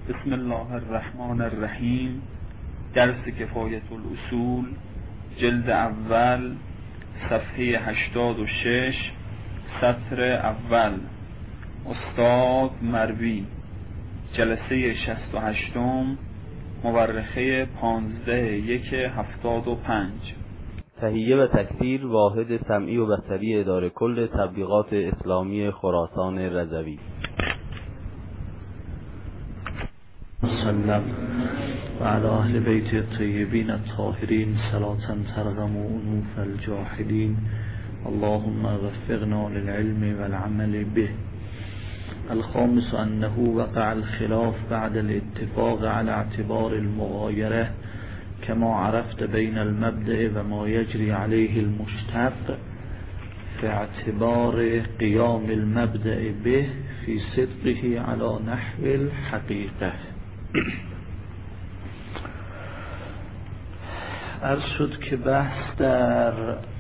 بسم الله الرحمن الرحیم. درس کفایت الاصول، جلد اول، صفحه 86، سطر اول. استاد مروی، جلسه 68، مورخه 15/1/75. تهیه و تکثیر واحد سمعی و بصری اداره کل تبلیغات اسلامی خراسان رضوی. سلم و علی اهل بیت الطیبین الطاهرین صلاة ترغم انوف الجاحدین. اللهم وفقنا للعلم والعمل به. الخامس انه وقع الخلاف بعد الاتفاق على اعتبار المغايرة كما عرفت بين المبدأ وما يجري عليه المشتق في اعتبار قيام المبدأ به في صدقه على نحو الحقيقة. عرض شد که بحث در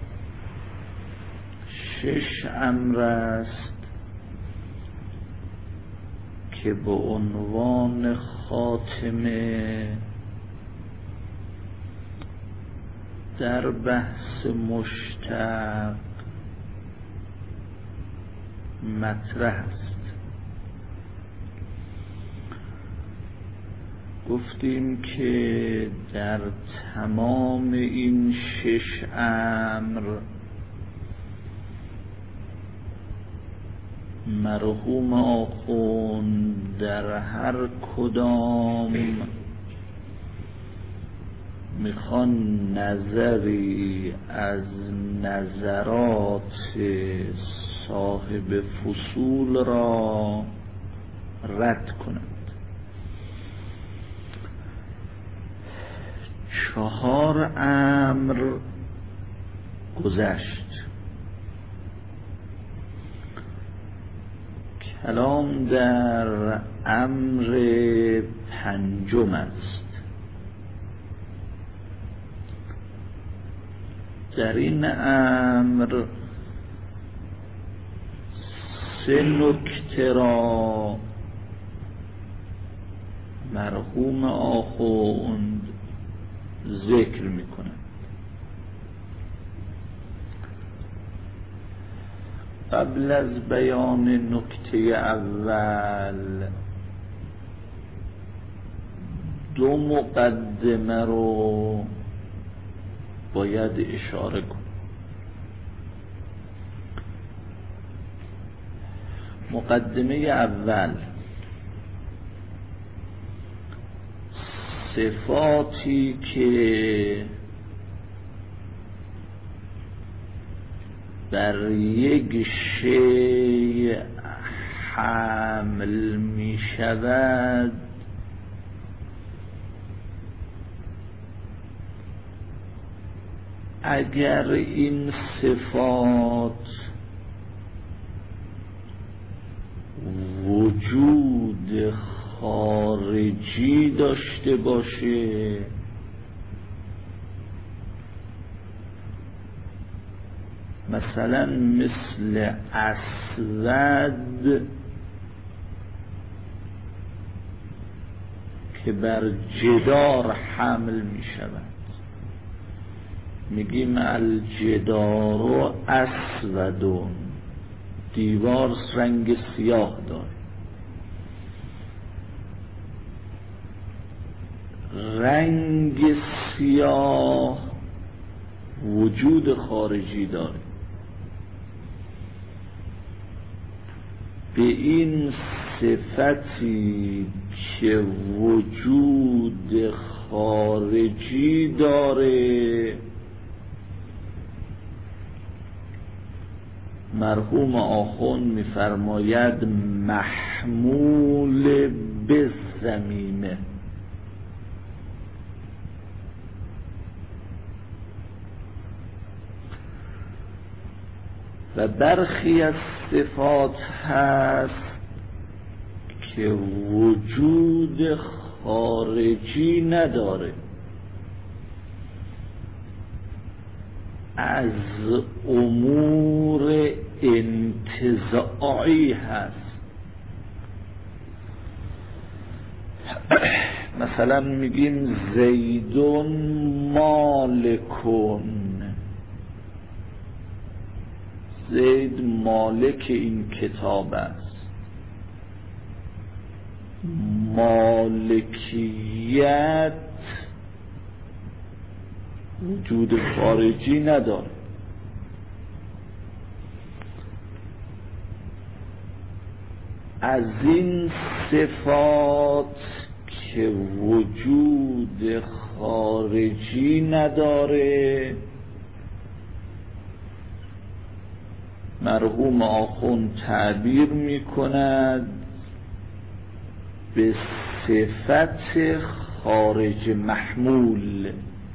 6 امر است که به عنوان خاتمه در بحث مشتق مطرح است. گفتیم که در تمام این 6 امر مرحوم آخوند در هر کدام میخوان نظری از نظرات صاحب فصول را رد کنند. 4 امر گذشت. کلام در امر 5 است. در این امر 3 نکته را مرحوم آخوند ذکر میکنند. قبل از بیان نکته اول 2 مقدمه رو باید اشاره کنم. مقدمه اول، صفاتی که بر یک شیء حمل می شود اگر این صفات وجود خارجی داشته باشه مثلا مثل اسود که بر جدار حمل می شود، میگیم الجدار اسودون، دیوار رنگ سیاه داره. رنگ سیاه وجود خارجی داره. به این صفتی که وجود خارجی داره مرحوم آخوند می‌فرماید محمول به ضمیمه. و برخی از صفات هست که وجود خارجی نداره، از امور انتزاعی هست. مثلا میگیم زیدون مالکون، زید مالک این کتاب است. مالکیت وجود خارجی نداره. از این صفات که وجود خارجی نداره مرحوم آخوند تعبیر می کند به صفت خارج محمول.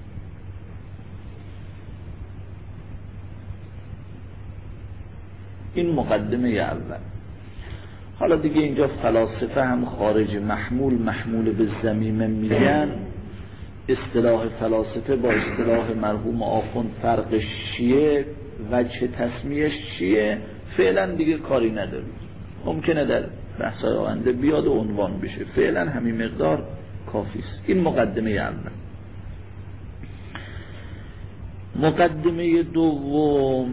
این مقدمه اول. حالا دیگه اینجا فلاسفه هم خارج محمول، محمول به ضمیمه میگن. اصطلاح فلاسفه با اصطلاح مرحوم آخوند فرقش چیه، وجه تسمیهش چیه، فعلا دیگه کاری نداریم. ممکنه در بحث‌های آینده بیاد و عنوان بشه، فعلا همین مقدار کافیست. این مقدمه اول. مقدمه دوم،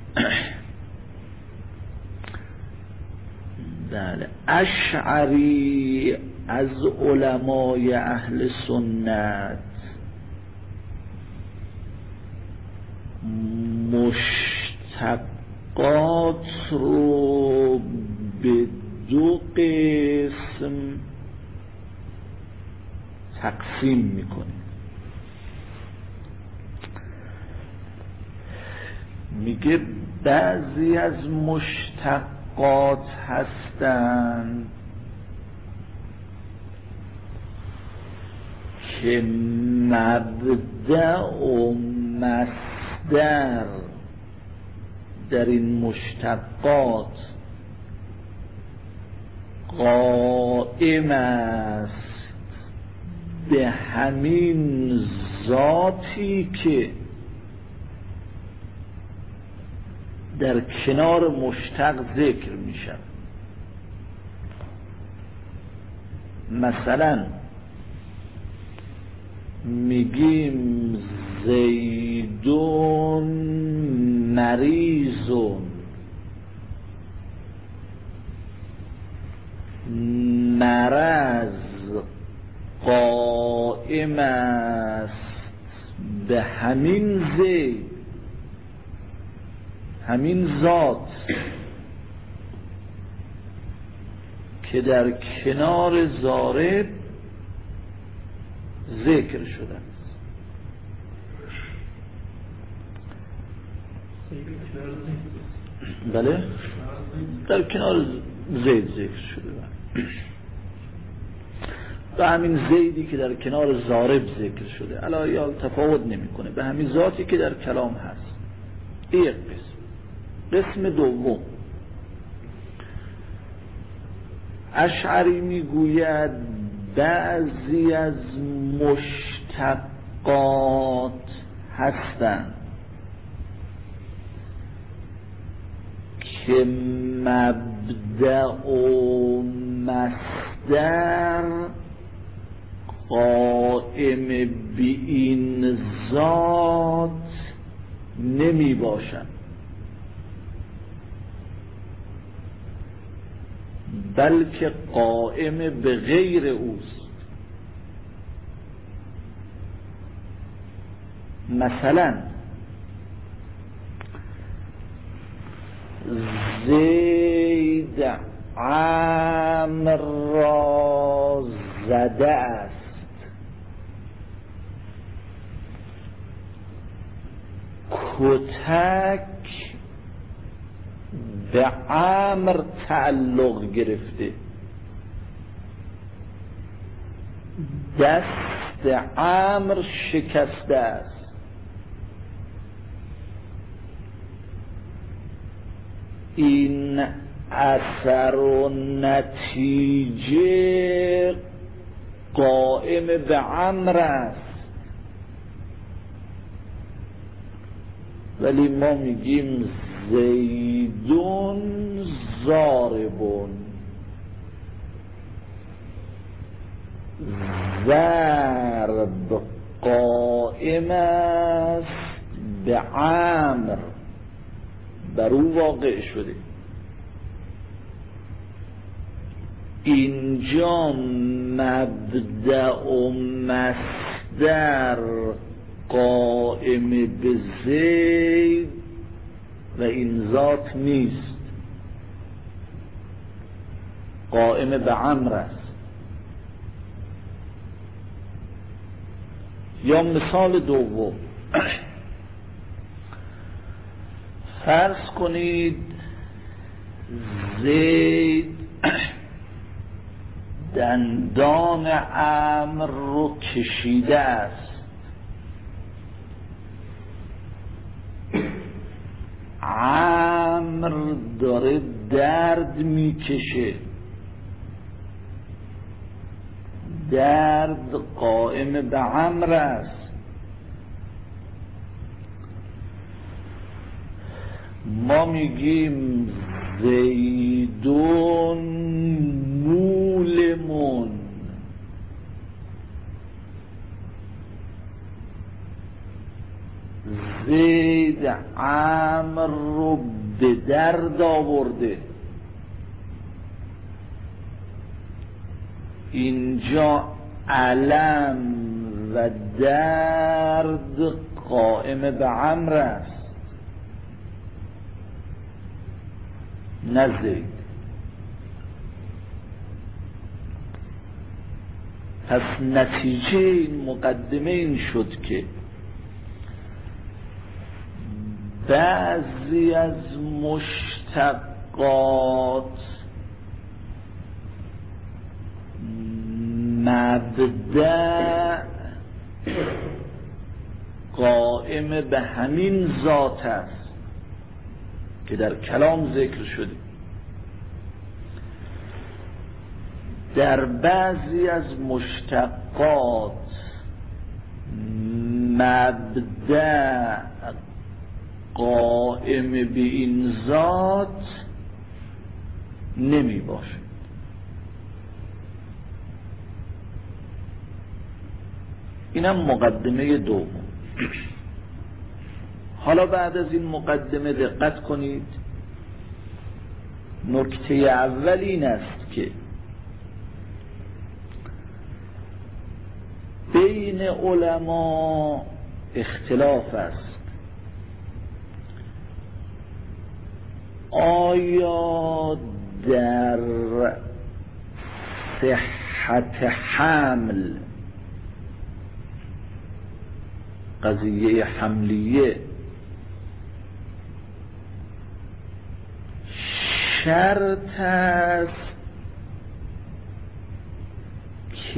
بله، اشعری از علمای اهل سنت مشتقات رو به دو قسم تقسیم میکنه. میگه بعضی از مشتقات هستند که مبدأ و مصدر در این مشتقات قائم است به همین ذاتی که در کنار مشتق ذکر میشن. مثلا میگیم زیدون مریضون، مرض قائم است به همین زید، همین ذات که در کنار ضارب ذکر شده است. بله، در کنار زید ذکر شده و همین زیدی که در کنار ضارب ذکر شده علاوه تفاوت نمیکنه، به همین ذاتی که در کلام هست. یک قسم. قسم دوم، اشعری میگوید بعضی از مشتقات هستند که مبدأ و مصدر قائم به این ذات نمی باشند، بلکه قائم به غیر اوست. مثلا زید عمر را زده است، کتک به عمر تعلق گرفته، دست عمر شکسته است. این اثر و نتیجه قائم به عمر است، ولی ما میگیم زیدون ضاربون. ضرب قائم است به عمر، بر او واقع شده. اینجا مبدأ و مصدر قائم به زید و این ذات نیست، قائم به عمر است. یا مثال دوم، فرض کنید زید دندان عمر رو کشیده است، عمر داره درد میکشه، درد قائم به عمر است. ما میگیم زیدون مولمون، زید عمر رو به درد آورده. اینجا علم و درد قائم به عمر است، نه زید. پس نتیجه این مقدمه این شد که بعضی از مشتقات مبدأ قائم به همین ذات است که در کلام ذکر شده. در بعضی از مشتقات مبدأ قائم به این ذات نمی باشه. اینم مقدمه دوم. حالا بعد از این مقدمه دقت کنید، نکته اول این است که بین علما اختلاف است آیا در صحت حمل، قضیه حملیه، شرط است که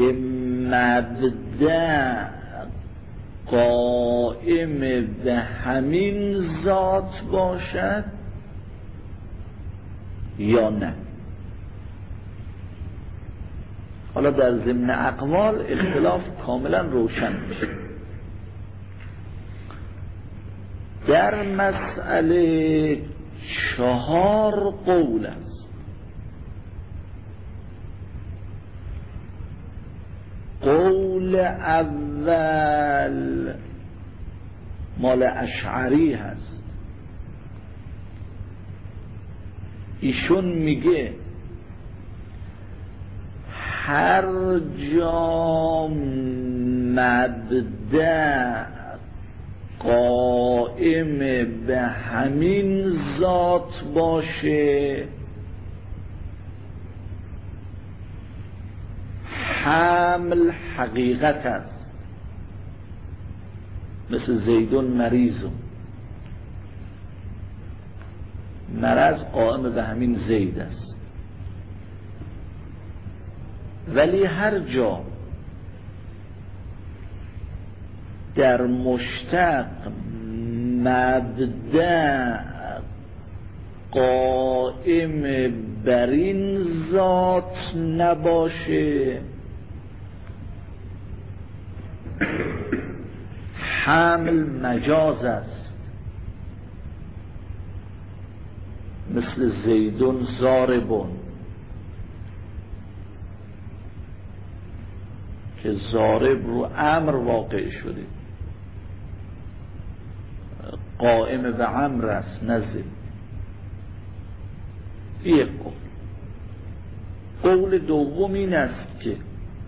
مبدأ قائم به همین ذات باشد یا نه؟ حالا در ضمن اقوال اختلاف کاملا روشن میشه. در مسئله 4 قول است. قول اول مال اشعری هست. ایشون میگه هر جا مبدأ قائم به همین ذات باشه حمل حقیقت است، مثل زیدون مریضون، مرض قائم به همین زید است. ولی هر جا در مشتق مبدأ قائم بر این ذات نباشه حمل مجاز است، مثل زیدون ضاربون. که ضارب رو امر واقع شده، قائم به امر است نزد. یک قول دوم این است که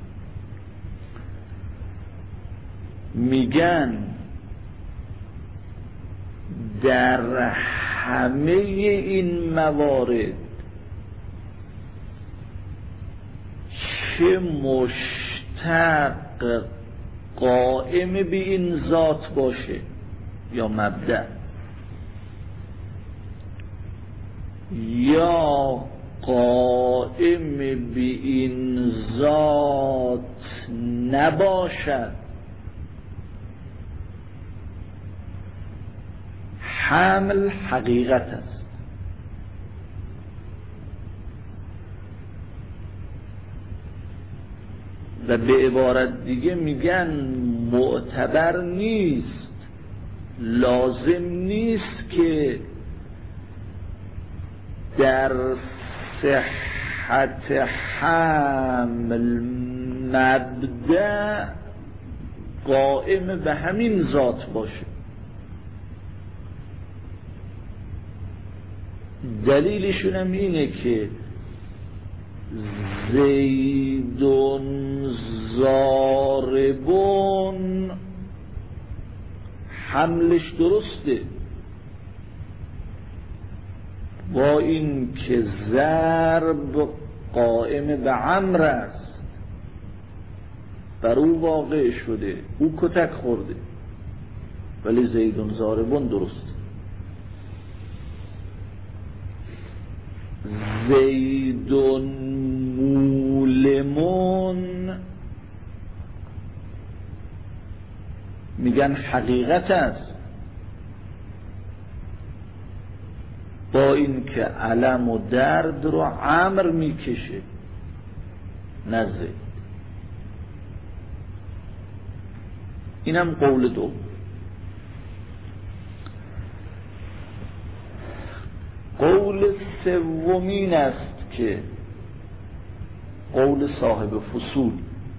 میگن در همه این موارد چه مشتق قائم به این ذات باشه یا مبدأ یا قائم به این ذات نباشد، حمل حقیقت است. و به عبارت دیگه میگن معتبر نیست، لازم نیست که در صحت حمل مبدأ قائم به همین ذات باشه. دلیلشون هم اینه که زیدون ضاربون حملش درسته، با این که ضرب قائم به امر است، بر او واقع شده، او کتک خورده، ولی زیدون ضاربون درسته. زیدون مولمون میگن حقیقت است، با این که علم و درد رو امر میکشه نزد. اینم قول دوم. قول سومین است که قول صاحب فصول.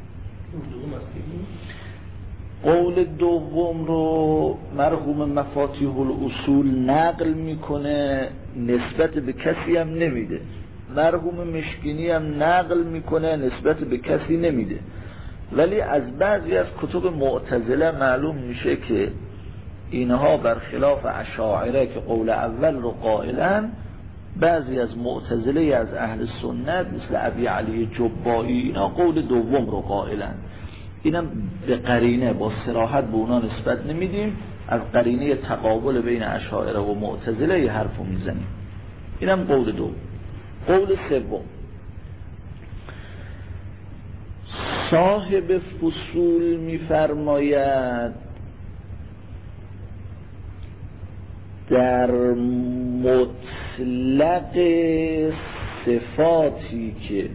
قول دوم رو مرحوم مفاتیح الاصول نقل میکنه، نسبت به کسی هم نمیده. مرحوم مشکینی هم نقل میکنه، نسبت به کسی نمیده. ولی از بعضی از کتب معتزله معلوم میشه که اینها برخلاف اشاعره که قول اول رو قائلن، بعضی از معتزله از اهل سنت مثل ابی علی جبایی اینا قول دوم رو قائلن. اینم به قرینه با صراحت به اونا نسبت نمیدیم، از قرینه تقابل بین اشاعره و معتزله یه حرفو میزنیم. اینم قول دوم. قول سوم، صاحب فصول میفرماید در مطلق صفاتی که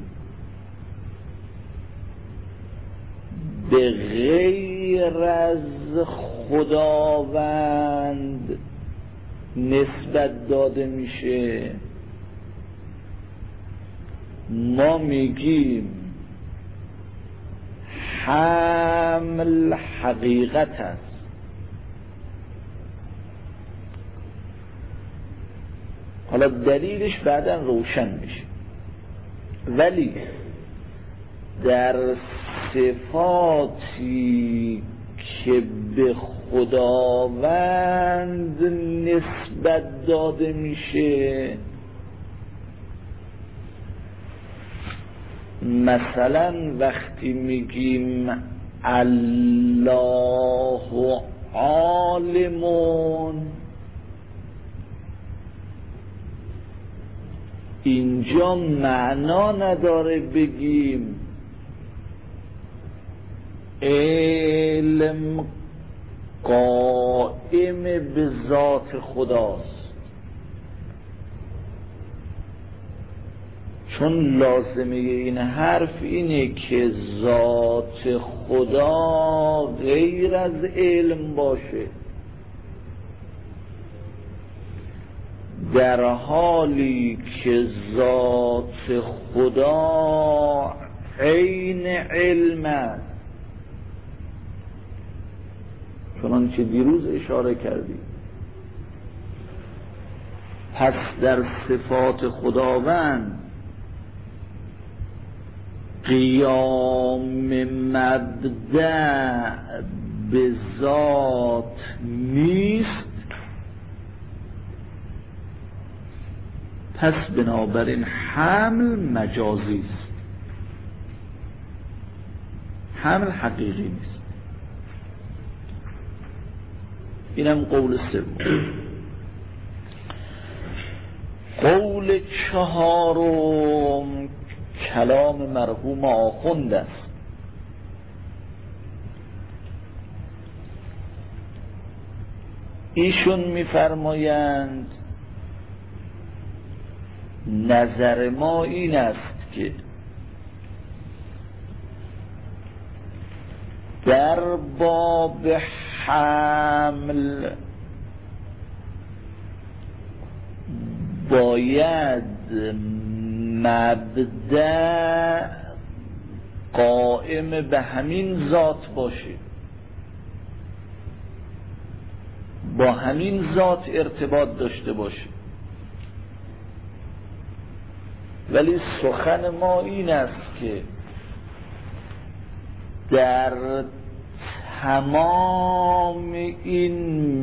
به غیر از خداوند نسبت داده میشه، ما میگیم حمل حقیقت است. حالا دلیلش بعداً روشن میشه. ولی در صفاتی که به خداوند نسبت داده میشه، مثلا وقتی میگیم الله عالمون، اینجا معنا نداره بگیم علم قائم به ذات خداست، چون لازمه این حرف اینه که ذات خدا غیر از علم باشه، در حالی که ذات خدا عین علم است. چنانچه دیروز اشاره کردیم. پس در صفات خداوند قیام مبدأ به ذات نیست، پس بنابراین حمل مجازی است، حمل حقیقی نیست. اینم قول سوم. قول چهارم کلام مرحوم آخوند است. ایشون می‌فرمایند نظر ما این است که در باب حمل باید مبدأ قائم به همین ذات باشه، با همین ذات ارتباط داشته باشه. ولی سخن ما این است که در تمام این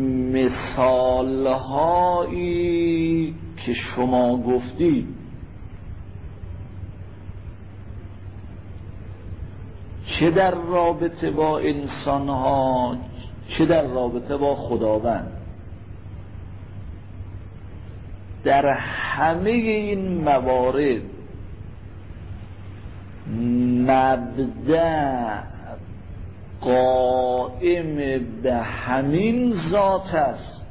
مثالهایی که شما گفتید چه در رابطه با انسانها چه در رابطه با خداوند، در همه این موارد مبدأ قائم به همین ذات است.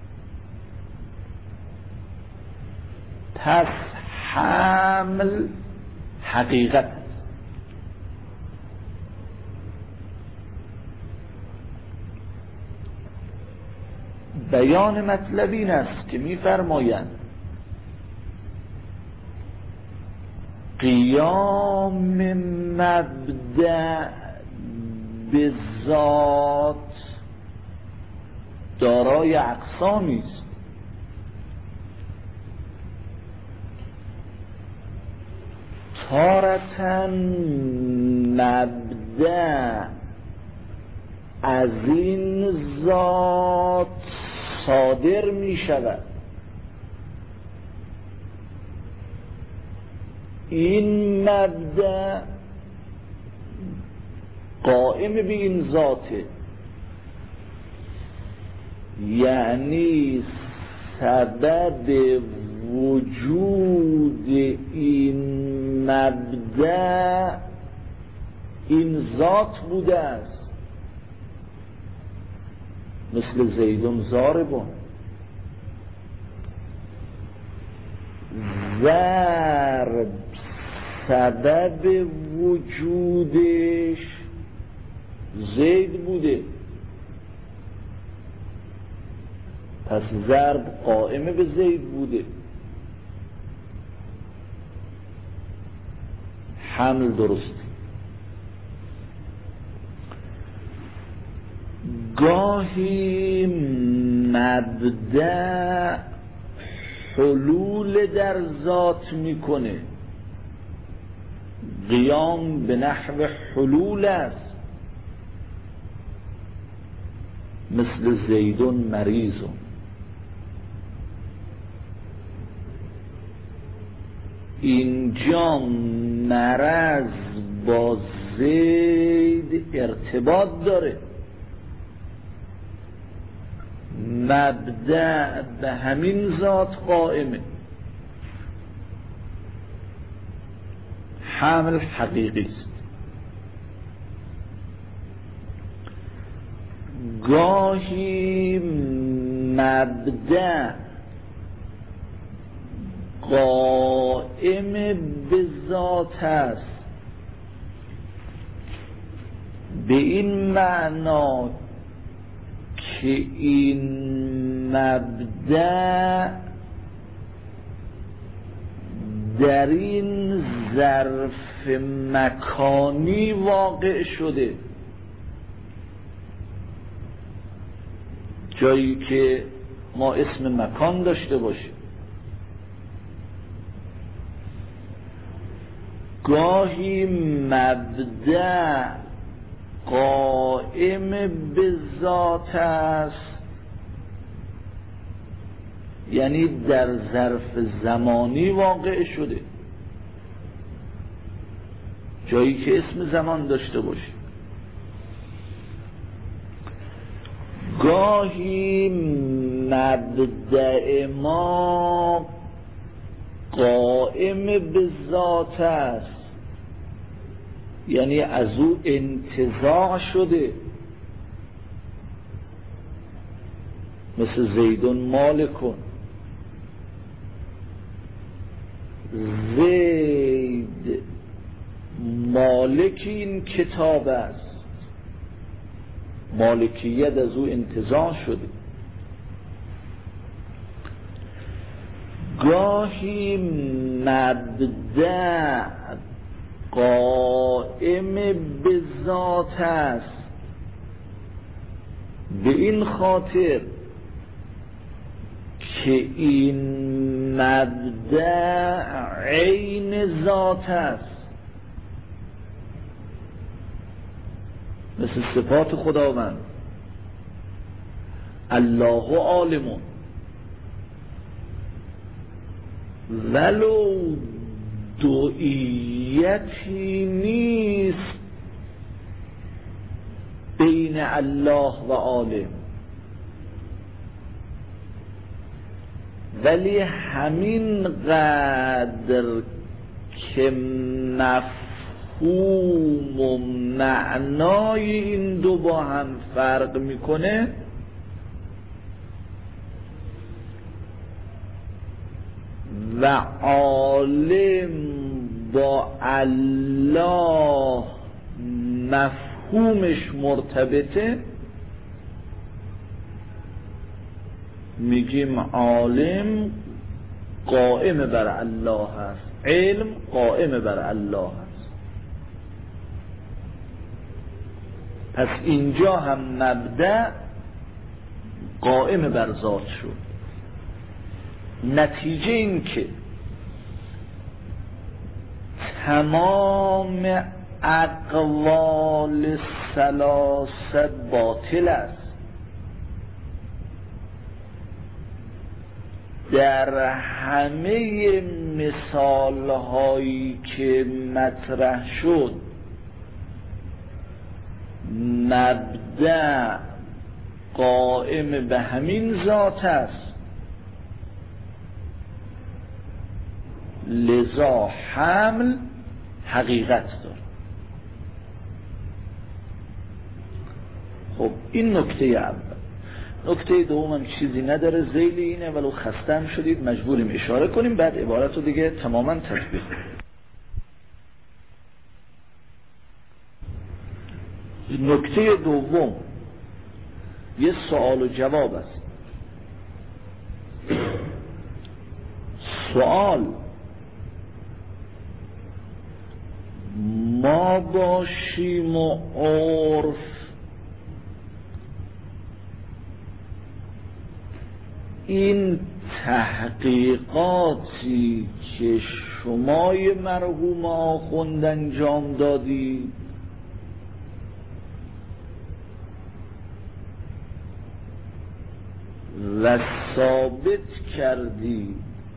پس حمل حقیقت است. بیان مطلب این است که می‌فرمایند قیام مبدأ به ذات دارای اقسامی است. تارةً مبدأ از این ذات صادر می شود. این مبدأ قائم به این ذاته، یعنی سبب وجود این مبدأ این ذات بوده است. مثل زیدون ضاربون، ضرب سبب وجودش زید بوده، پس ضرب قائم به زید بوده. حمل درست. گاهی مبدأ حلول در ذات میکنه، قیام به نحو حلول است. مثل زیدون مریضون، اینجا مرض با زید ارتباط داره، مبدأ به همین ذات قائمه، حمل حقیقی است. گاهی مبدأ قائم به ذات است، به این معنا که این مبدأ در این ظرف مکانی واقع شده، جایی که ما اسم مکان داشته باشیم، گاهی مبدأ قائم به ذات است، یعنی در ظرف زمانی واقع شده، جایی که اسم زمان داشته باشه. گاهی مبدأ ما قائم به ذات است، یعنی از او انتزاع شده، مثل زیدون مالکون، زید مالک این کتاب است، مالکیت از او انتزاع شده. گاهی مبدأ قائم به ذات است، به این خاطر که این مبدأ عین ذات است، مثل صفات خداوند. الله عالمون، ولو دوئیتی نیست بین الله و عالم، ولی همین قدر که مفهوم و معنای این دو با هم فرق میکنه، و عالم با الله مفهومش مرتبطه، میگیم عالم قائم بر الله هست، علم قائم بر الله هست. پس اینجا هم مبدأ قائم بر ذات شد. نتیجه این که تمام اقوال ثلاثه باطل است. در همه مثال هایی که مطرح شد مبدأ قائم به همین ذات است، لذا حمل حقیقت داره. خب این نکته اول. نکته دوم هم چیزی نداره، ذیل اینه، ولو خسته هم شدید مجبوریم اشاره کنیم، بعد عبارت رو دیگه تماما تطبیق کنیم. نکته دوم یه سوال و جواب است. سوال: ما باشیم و عرف این تحقیقاتی که شمای مرحوم آخوند انجام دادی و ثابت کردی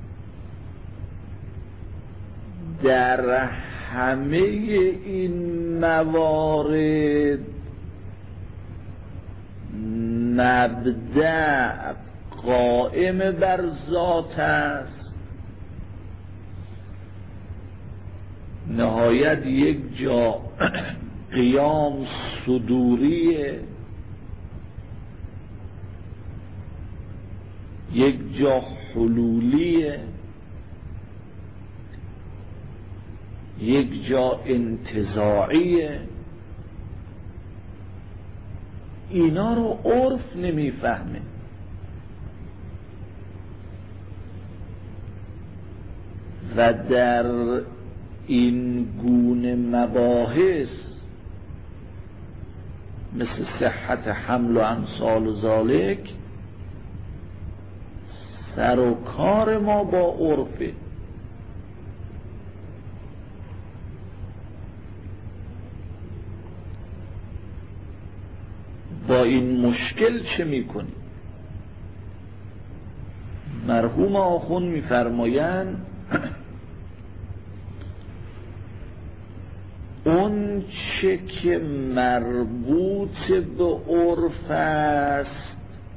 در همه این موارد مبدأ قائم بر ذات است، نهایت یک جا قیام صدوریه، یک جا حلولیه، یک جا انتزاعیه. اینا رو عرف نمیفهمه. و در این گونه مباحث مثل صحت حمل و امثال و ذالک سر و کار ما با عرفه. با این مشکل چه میکنی؟ مرحوم آخوند میفرمایند اون چه که مربوط به عرف است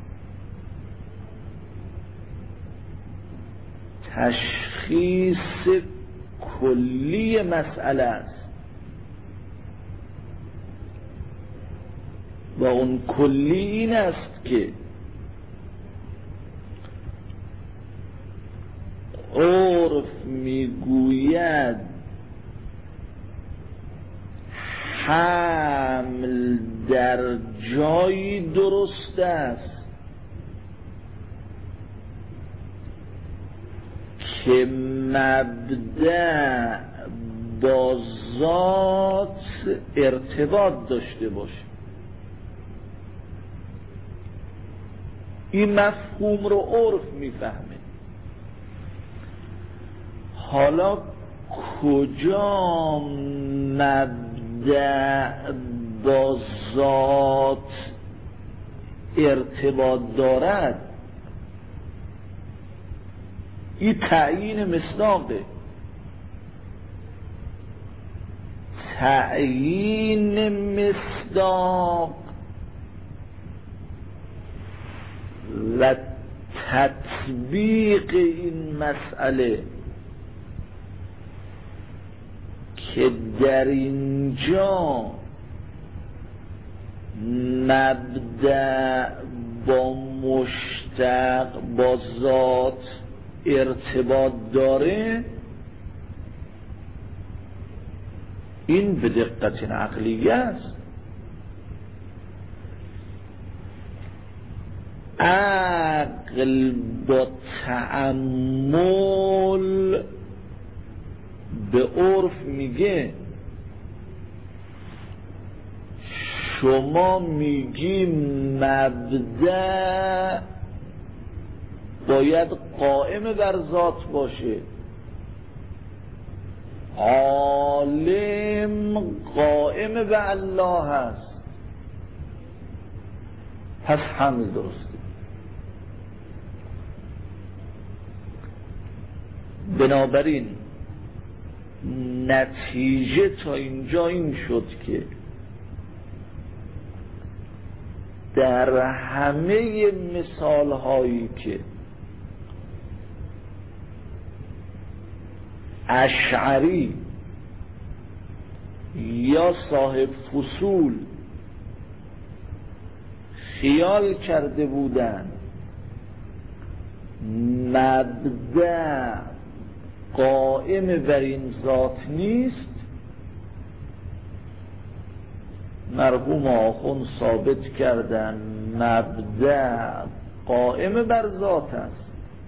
تشخیص کلی مسئله است و اون کلی این است که عرف میگوید حمل در جایی درست است که مبدأ با ذات ارتباط داشته باشه. این مفهوم رو عرف میفهمه. حالا کجا مبدأ با ذات ارتباط دارد؟ این تعیین مصداقه. تعیین مصداق و تطبیق این مسئله که در اینجا مبدأ با مشتق با ذات ارتباط داره، این به دقت عقلیه است. عقل با تأمل به عرف میگه شما میگی مبدأ باید قائم بر ذات باشه، عالم قائم به الله هست، پس حمل درسته. بنابراین نتیجه تا اینجا این شد که در همه مثال هایی که اشعری یا صاحب فصول خیال کرده بودند مبدأ قائم بر این ذات نیست، مرحوم آخوند ثابت کردن مبدأ قائم بر ذات است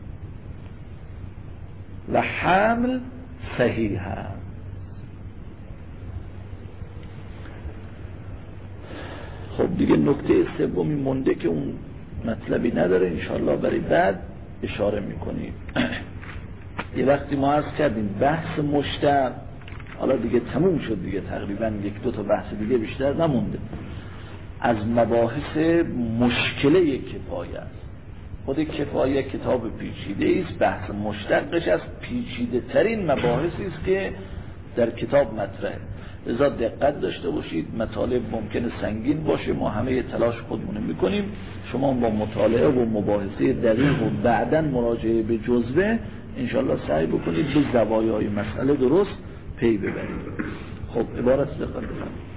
و حمل صحیح است. خب دیگه نکته سومی مونده که اون مطلبی نداره، انشاءالله برای بعد اشاره میکنیم. یه وقتی ما عرض کردیم بحث مشتق حالا دیگه تموم شد دیگه، تقریبا یک دو تا بحث دیگه بیشتر نمونده. از مباحث مشکله کفایه است. خود کفایه کتاب پیچیده است، بحث مشتقش از پیچیده ترین مباحثی است که در کتاب مطرحه. لذا دقت داشته باشید، مطالب ممکنه سنگین باشه، ما همه تلاش خودمون میکنیم، شما با مطالعه و مباحثه دقیق و بعداً مراجعه به جزوه انشاءالله سعی بکنید به زوایای مسئله درست پی ببرید. خب عبارت دقت بفرمایید.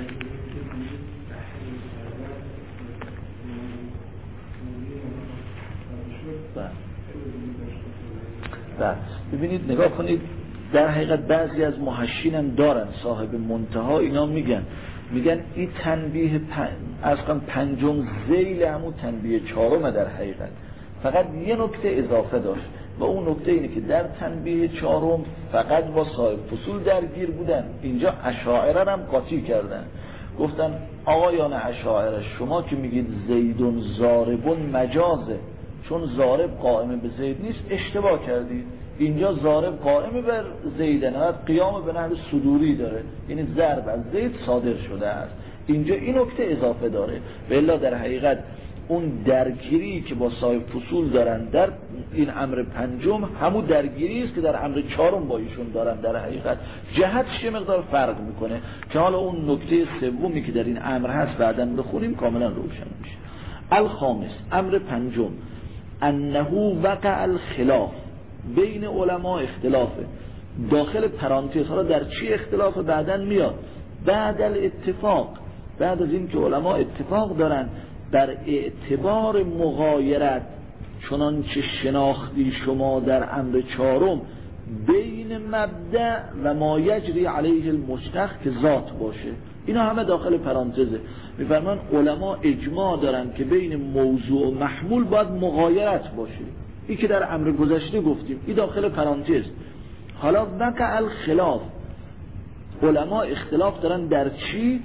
ببینید نگاه کنید، در حقیقت بعضی از محشین هم دارن، صاحب منتها اینا میگن این تنبیه اصلا پنجم ذیل همون تنبیه چهارم در حقیقت فقط یه نکته اضافه داشت و اون نکته اینه که در تنبیه چهارم فقط با صاحب فصول درگیر بودن، اینجا اشاعره هم قاطی کردن، گفتن آقایان اشاعره شما که میگید زیدون ضاربون مجازه، چون ضارب قائم به زید نیست اشتباه کردید. اینجا ضارب قائم بر زید نه، قیام به نحو صدوری داره، یعنی ضرب از زید صادر شده است. اینجا این نکته اضافه داره. والا در حقیقت اون درگیری که با صاحب فصول دارن در این امر پنجم همون درگیری است که در امر چهارم با ایشون دارن. در حقیقت جهتش یه مقدار فرق میکنه که حالا اون نکته سومی که در این امر هست بعداً بخونیم کاملا روشن میشه. الخامس، امر پنجم، انه وقع الخلاف بین علما، اختلافه داخل پرانتز. حالا در چی اختلاف بعداً میاد؟ بعد الاتفاق، بعد از این که علما اتفاق دارن در اعتبار مغایرت چنانچه شناختی شما در امر چهارم بین مبدأ و ما یجری علیه المشتق که ذات باشه. اینا همه داخل پرانتزه. میفرمان علما اجماع دارن که بین موضوع و محمول باید مغایرت باشه. این که در امر گذشته گفتیم، این داخل پرانتز. حالا وقع الخلاف، علما اختلاف دارن در چی؟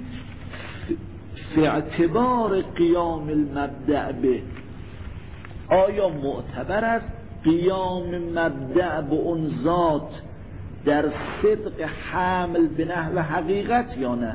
فی اعتبار قیام المبدأ به، آیا معتبر است قیام مبدأ به اون ذات در صدق حمل به نحو حقیقت یا نه؟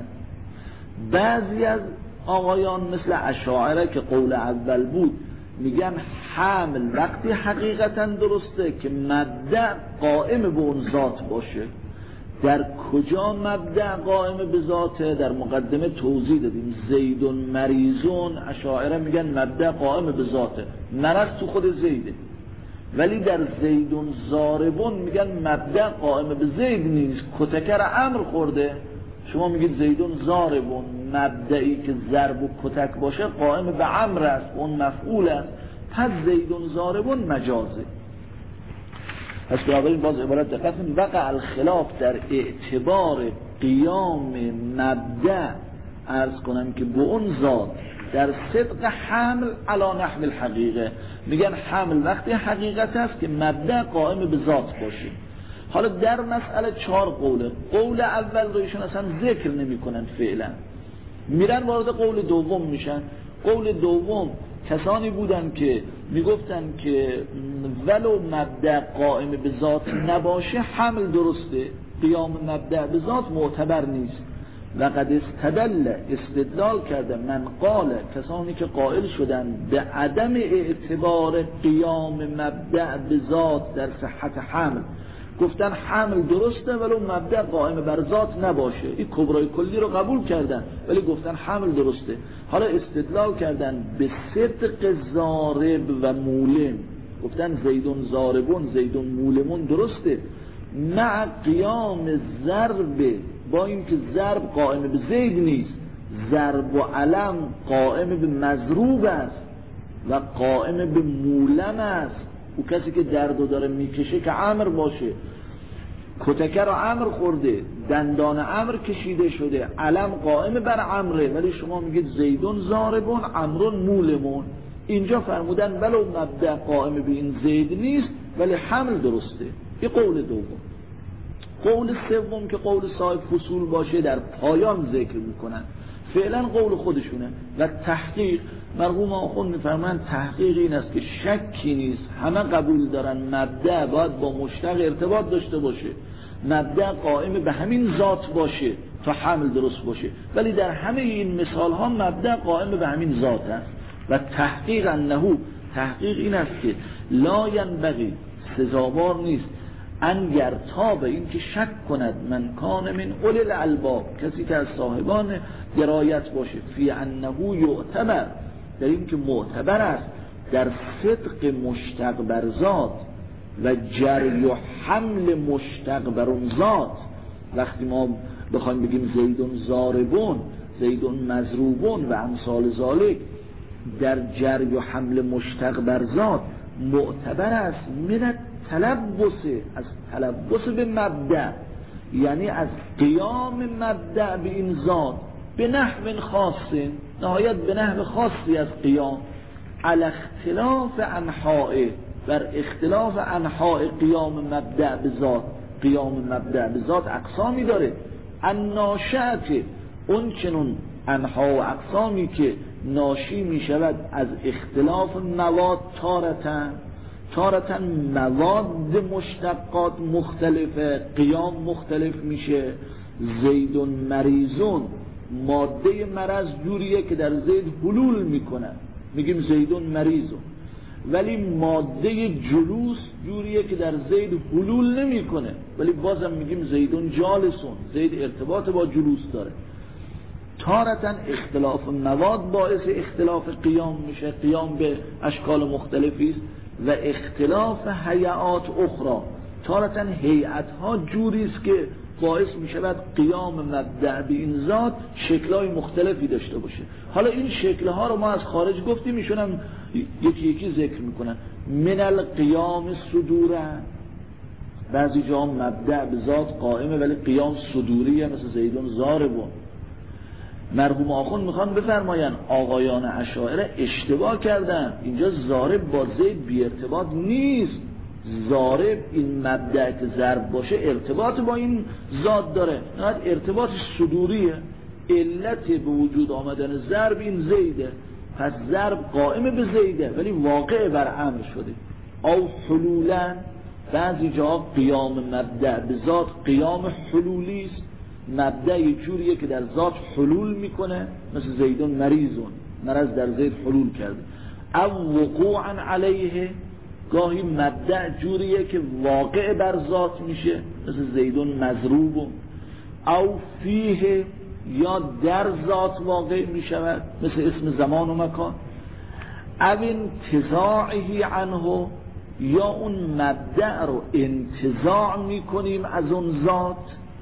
بعضی از آقایان مثل اشاعره که قول اول بود میگن حمل وقتی حقیقتا درسته که مبدأ قائم به اون ذات باشه. در کجا مبدأ قائم به ذاته؟ در مقدمه توضیح دادیم. زیدون مریضون، اشاعره میگن مبدأ قائم به ذاته، مرض تو خود زیده. ولی در زیدون ضاربون میگن مبدأ قائم به زید نیست، کتکر امر خورده. شما میگید زیدون ضاربون، مبدئی که ضرب و کتک باشه قائم به امر است، اون مفعول است، پس زیدون ضاربون مجازه. پس بنابراین باز عبارت دقت کنید، وقع الخلاف در اعتبار قیام مبدأ، عرض کنم که به اون ذات در صدق حمل علی نحو الحقیقه. میگن حمل وقتی حقیقت است که مبدأ قائم به ذات باشه. حالا در مسئله 4 قوله. قول اول رو ایشون اصلا ذکر نمی کنن فعلا، میرن وارد قول دوم میشن. قول دوم کسانی بودن که میگفتن که ولو مبدأ قائم به ذات نباشه حمل درسته، قیام مبدأ به ذات معتبر نیست. و قد استدلال کرده من قال، کسانی که قائل شدن به عدم اعتبار قیام مبدأ به ذات در صحت حمل، گفتن حمل درسته ولو مبدأ قائم بر ذات نباشه. این کبرای کلی رو قبول کردن ولی گفتن حمل درسته. حالا استدلال کردن به صدق ضارب و مولم، گفتن زیدون ضاربون زیدون مولمون درسته، مع قیام ضرب، با اینکه ضرب قائم به زید نیست، ضرب و علم قائم به مضروب است و قائم به مولم است. او کسی که دردو داره میکشه که امر باشه، کتکه رو امر خورده، دندان امر کشیده شده، علم قائم بر امره، ولی شما میگید زیدون ضاربون امرون مولمون. اینجا فرمودن ولو مبدأ قائم به این زید نیست ولی حمل درسته. این قول دوم. قول سوم که قول صاحب فصول باشه در پایان ذکر میکنن، فعلا قول خودشونه. و تحقیق، مرحوم آخوند میفرمایند تحقیق این است که شکی نیست، همه قبول دارن مبدأ باید با مشتق ارتباط داشته باشه، مبدأ قائم به همین ذات باشه تا حمل درست باشه، ولی در همه این مثال ها مبدأ قائم به همین ذات است. و تحقیق انه، تحقیق این است که لا ینبغی، سزاوار نیست، انگر تا به این که شک کند من کان من اولی الالباب، کسی که از صاحبان درایت باشه، فی انه یعتبر، در این که معتبر است در صدق مشتق بر ذات و جری و حمل مشتق بر اون ذات. وقتی ما بخوایم بگیم زیدون ضاربون زیدون مضروبون و امثال ذالک، در جری و حمل مشتق بر ذات معتبر است من تلبس، از تلبس به مبدأ، یعنی از قیام مبدأ به این ذات به نحو خاص، نهایت به نحو خاصی از قیام، علی اختلاف انحائه، بر اختلاف انحاء قیام مبدأ به ذات. قیام مبدأ به ذات اقسامی داره، الناشئه، اون چنون انها و اقسامی که ناشی می شود از اختلاف مواد، تارتن مواد مشتقات مختلفه، قیام مختلف میشه. زیدون مریضون، ماده مرض جوریه که در زید حلول میکنه، میگیم زیدون مریضون. ولی ماده جلوس جوریه که در زید حلول نمیکنه، ولی بازم میگیم زیدون جالسون، زید ارتباط با جلوس داره. تارتن اختلاف مواد باعث اختلاف قیام میشه، قیام به اشکال مختلفی است. و اختلاف هیئات اخرى، تارتن هیئت ها جوری است که باعث می شود قیام مبدأ به این ذات شکل‌های مختلفی داشته باشه. حالا این شکل‌ها رو ما از خارج گفتیم، ایشون هم یکی یکی ذکر میکنن. من القیام صدوره، بعضی جا مبدأ به ذات قائمه ولی قیام صدوریه، مثل زیدون ضاربون. مرحوم آخوند میخوان بفرماین آقایان اشاعره اشتباه کردن، اینجا ضارب با زید بی ارتباط نیست. ضارب این مبدأ که ضرب باشه ارتباط با این ذات داره، نه ارتباطش صدوریه. علت به وجود آمدن ضرب این زیده، پس ضرب قائم به زیده ولی واقع بر امر شده. او حلولا، بعضی جا قیام مبدأ به ذات قیام حلولی است، مبدأ یه جوریه که در ذات حلول میکنه، مثل زیدون مریضون، مرض در زید حلول کرده. او وقوعا علیه، گاهی مبدأ جوریه که واقع بر ذات میشه، مثل زیدون مضروبون. او فیه، یا در ذات واقع میشود، مثل اسم زمان و مکان. او انتزاعه عنه، یا اون مبدأ رو انتزاع میکنیم از اون ذات.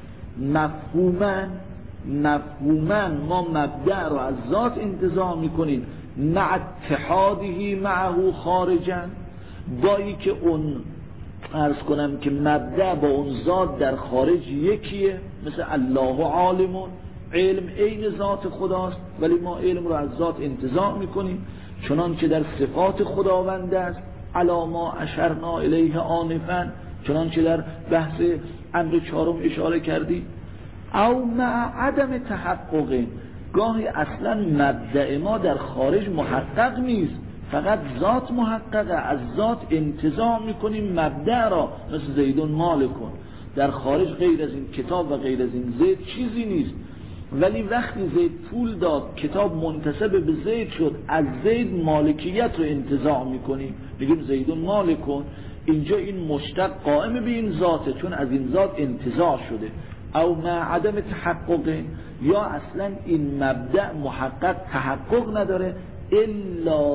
مفهوما ما مبدأ رو از ذات انتزاع میکنیم، مع اتحاده معه خارجا، بایی که اون عرض کنم که مبدأ با اون ذات در خارج یکیه، مثل الله عالمون، علم عین ذات خداست ولی ما علم رو از ذات انتزاع میکنیم، چنان که در صفات خداوند است، علی ما اشرنا الیه آنفا، چنان که در بحث امر چهارم اشاره کردی. او مع عدم تحقق، گاهی اصلا مبدأ ما در خارج محقق نیست، فقط ذات محققه، از ذات انتزاع میکنیم مبدأ را، مثل زیدون مالکون. در خارج غیر از این کتاب و غیر از این زید چیزی نیست، ولی وقتی زید پول داد کتاب منتسب به زید شد، از زید مالکیت رو انتزاع میکنیم، میگیم زیدون مالکون. اینجا این مشتق قائم به این ذاته، چون از این ذات انتزاع شده. او مع عدم تحقق، یا اصلا این مبدأ محقق تحقق نداره، الا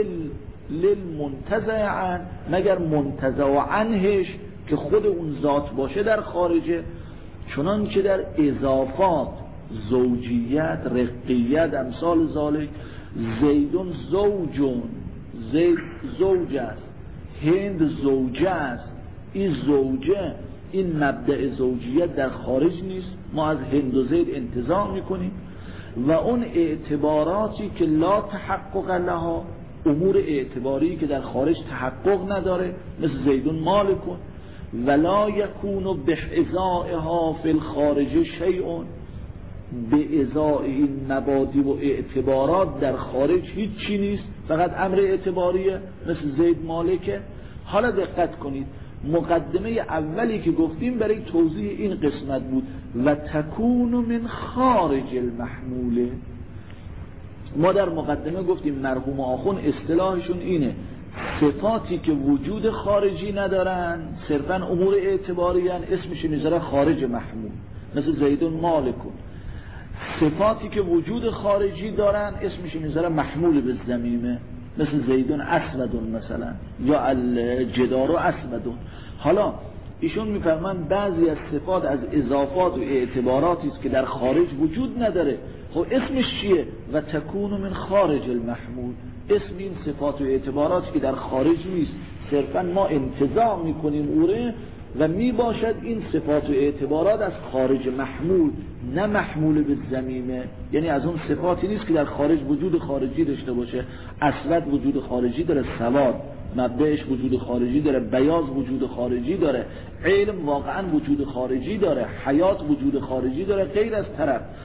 للمنتزع عن، مگر منتزع عنهش که خود اون ذات باشه در خارجه، چنان که در اضافات، زوجیت، رقیت، امثال ذالک. زیدون زوجون، زید زوج است، هند زوجه است. این زوجه، این مبدأ زوجیت در خارج نیست، ما از هند و زید انتزاع میکنیم. و اون اعتباراتی که لا تحقق لها، امور اعتباری که در خارج تحقق نداره، مثل زیدون مالکون. ولا یکون بحضائها فی الخارج شیء، به ازای این مبادی و اعتبارات در خارج هیچ چی نیست، فقط امر اعتباریه، مثل زید مالکه. حالا دقت کنید، مقدمه اولی که گفتیم برای توضیح این قسمت بود، و تکون من خارج المحموله. ما در مقدمه گفتیم مرحوم آخوند اصطلاحشون اینه، صفاتی که وجود خارجی ندارن، صرفا امور اعتباری هن، اسمش میذاره خارج محمول، مثل زیدون مالکون. صفاتی که وجود خارجی دارن اسمش میذاره محمول به ضمیمه، مثل زیدون اسودون مثلا، یا الجدار اسودون. حالا ایشون میفرمان بعضی از صفات از اضافات و اعتباراتی است که در خارج وجود نداره، خب اسمش چیه؟ و تکون من خارج المحمول، اسم این صفات و اعتباراتی که در خارج نیست، صرفا ما انتزاع میکنیم اوره و میباشد این صفات و اعتبارات از خارج محمول، نه محمول به ضمیمه، یعنی از اون صفاتی نیست که در خارج وجود خارجی داشته باشه. اسود وجود خارجی داره، سواد مبدأش وجود خارجی داره، بیاض وجود خارجی داره، علم واقعا وجود خارجی داره، حیات وجود خارجی داره، غیر از طرف.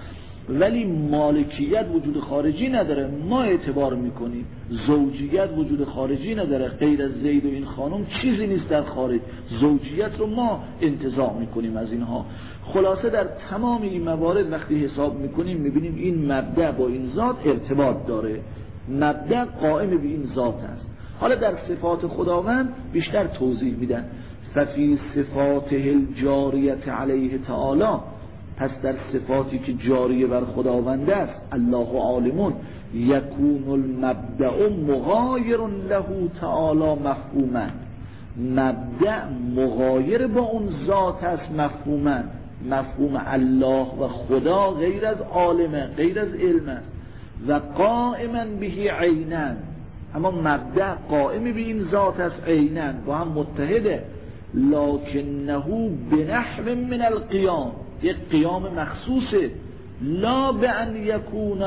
ولی مالکیت وجود خارجی نداره، ما اعتبار میکنیم. زوجیت وجود خارجی نداره، غیر از زید و این خانم چیزی نیست در خارج، زوجیت رو ما انتزاع میکنیم از اینها. خلاصه در تمام این موارد وقتی حساب میکنیم میبینیم این مبدأ با این ذات ارتباط داره، مبدأ قائم به این ذات است. حالا در صفات خداوند بیشتر توضیح میدن. ففی صفاته الجاریت علیه تعالی، پس در صفاتی که جاری بر خداوند است، الله عالمون، یکون المبدأ مغایر له تعالی مفهوما، مبدأ مغایر با اون ذات است مفهوما. مفهوم الله و خدا غیر از عالمه، غیر از علم است. و قائما به عینا، اما مبدأ قائم به این ذات است عینا، با هم متحده. لکنه بنحو من القیام، یک قیام مخصوصه. لا بأن یکون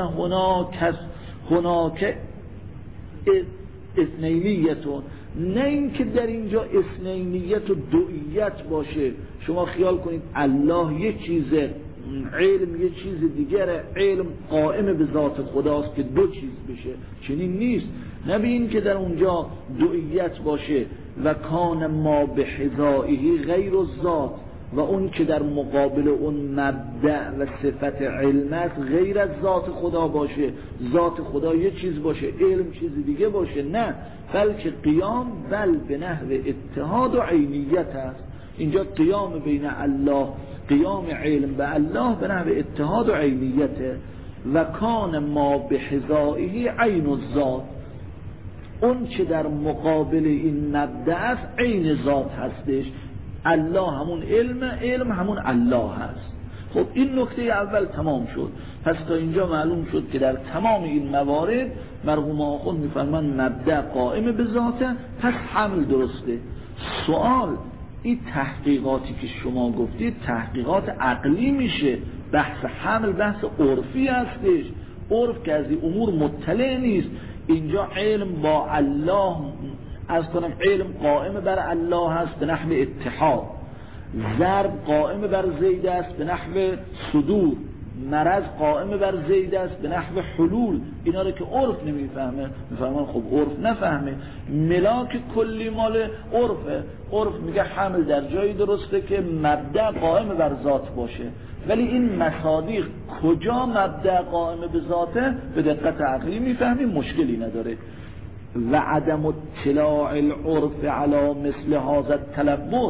هناک اثنینیتون، نه اینکه در اینجا اثنینیت و دوئیت باشه. شما خیال کنید الله یک چیزه، علم یک چیز دیگره، علم قائم به ذات خداست که دو چیز بشه، چنین نیست. نه به این که در اونجا دوئیت باشه. و کان ما به حذائه غیر الذات، و اون که در مقابل اون مبدأ و صفت علم است غیر از ذات خدا باشه، ذات خدا یه چیز باشه، علم چیز دیگه باشه. نه، بلکه قیام بل به نحو اتحاد و عینیت است. اینجا قیام بین الله، قیام علم به الله به نحو اتحاد و عینیته. و کان ما به حذائه عین الذات، اون که در مقابل این مبدأ است عین ذات هستش. الله همون علم همون الله هست. خب این نکته اول تمام شد. پس تا اینجا معلوم شد که در تمام این موارد مرحوم آخوند میفرمان مبدأ قائم به ذاته، پس حمل درسته. سوال، این تحقیقاتی که شما گفتید تحقیقات عقلی میشه، بحث حمل بحث عرفی هستش. عرف که از این امور مطلع نیست. اینجا علم با الله، از کنم علم قائم بر الله هست به نحو اتحاد، ضرب قائم بر زید است به نحو صدور، مرض قائم بر زید است به نحو حلول. اینا رو که عرف نمیفهمه، میفهمن خب عرف نفهمه. ملاک کلی مال عرفه. عرف میگه حمل در جایی درسته که مبدأ قائم بر ذات باشه، ولی این مصادیق کجا مبدأ قائم به ذاته به دقت عقلی میفهمیم، مشکلی نداره. و عدم اطلاع العرف علی مثل هذا التلبس،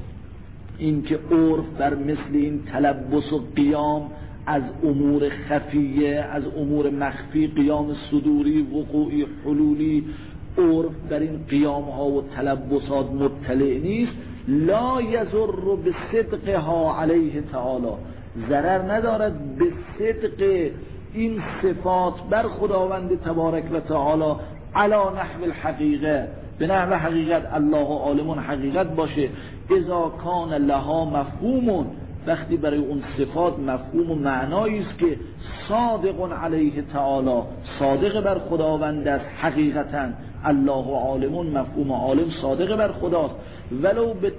این که عرف بر مثل این تلبس و قیام از امور خفیه، از امور مخفی، قیام صدوری، وقوعی، حلولی، عرف در این قیام ها و تلبسات مطلع نیست. لا یضر بصدقها علیه تعالی، ضرر ندارد به صدق این صفات بر خداوند تبارک و تعالی علی نحو الحقیقه، به نحو حقیقت. الله عالمون حقیقت باشه. اذا کان لها مفهومون، وقتی برای اون صفات مفهوم و معنایی است که صادق علیه تعالی، صادق بر خداوند است حقیقتا. الله عالمون مفهوم عالم صادق بر خداست، ولو به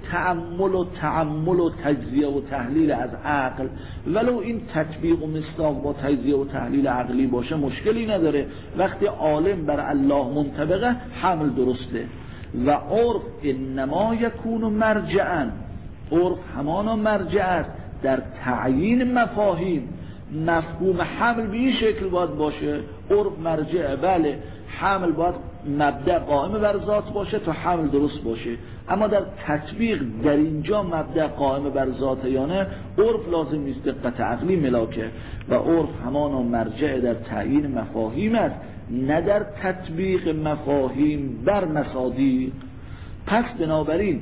تأمل و تجزیه و تحلیل از عقل، ولو این تطبیق و مصداق با تجزیه و تحلیل عقلی باشه مشکلی نداره. وقتی عالم بر الله منطبقه حمل درسته. و عرف انما یکون مرجعا، عرف همانا مرجع است در تعیین مفاهیم. مفهوم حمل به این شکل باید باشه، عرف مرجعه. بله، حمل باید مبدأ قائم بر ذات باشه تا حمل درست باشه، اما در تطبیق در اینجا مبدأ قائم بر ذات یا نه، عرف لازم نیست، دقت عقلی ملاکه. و عرف همانا مرجع در تعیین مفاهیم است، نه در تطبیق مفاهیم بر مصادیق. پس بنابراین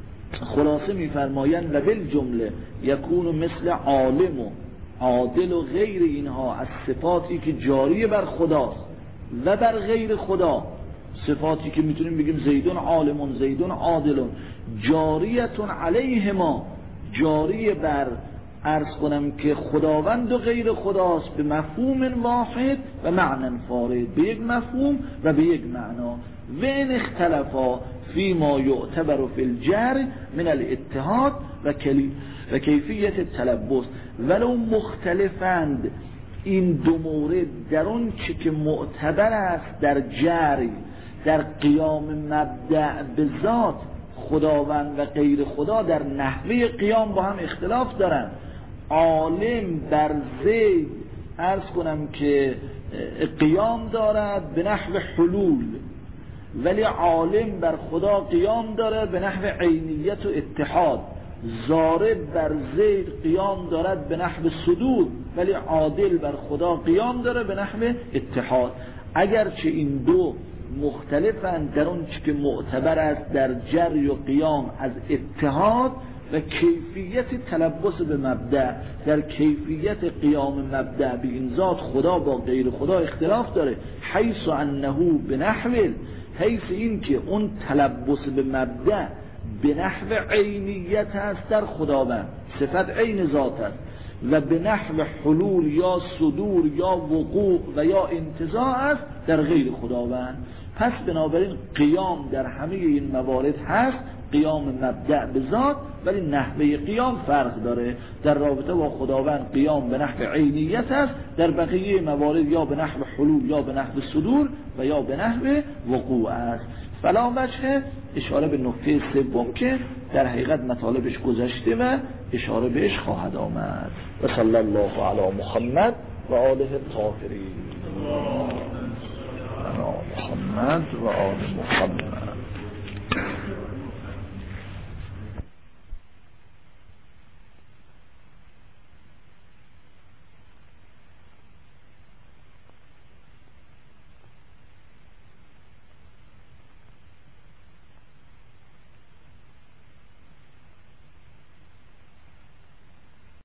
خلاصه میفرمایند و بالجمله یکون مثل عالم و عادل و غیر اینها از صفاتی که جاری بر خداست و بر غیر خدا، صفاتی که میتونیم بگیم زیدون عالمون، زیدون عادلون، جاریتون علیه ما، جاری بر عرض کنم که خداوند و غیر خداست به مفهوم واحد و معنی فارد، به یک مفهوم و به یک معنا. و این اختلافا فی ما یعتبر فی الجر من الاتحاد و کیفیت التلبس، ولو مختلفند این دو مورد در اون چی که معتبر است در جری در قیام مبدأ به ذات خداوند و غیر خدا در نحوه قیام با هم اختلاف دارن. عالم بر زید عرض کنم که قیام دارد به نحو حلول، ولی عالم بر خدا قیام دارد به نحو عینیت و اتحاد. ضارب بر زید قیام دارد به نحو صدور، ولی عادل بر خدا قیام دارد به نحو اتحاد. اگرچه این دو مختلفند در اون چی که معتبر است در جری و قیام از اتحاد و کیفیت تلبس به مبدأ، در کیفیت قیام مبدأ به این ذات خدا با غیر خدا اختلاف داره. حیث انه به نحو، حیث این که اون تلبس به مبدأ به نحو عینیت است در خداوند، صفت عین ذات است، و به نحو حلول یا صدور یا وقوع و یا انتزاع است در غیر خداوند. پس بنابراین قیام در همه این موارد هست، قیام مبدأ به ذات، ولی نحوه قیام فرق داره. در رابطه با خداوند قیام به نحو عینیت است، در بقیه موارد یا به نحو حلول یا به نحو صدور و یا به نحو وقوع است. فلا وجه اشاره به نکته سوم که در حقیقت مطالبش گذشته و اشاره بهش خواهد آمد. و صلی الله علی محمد و آله الطاهرین. محمد و آل محمد.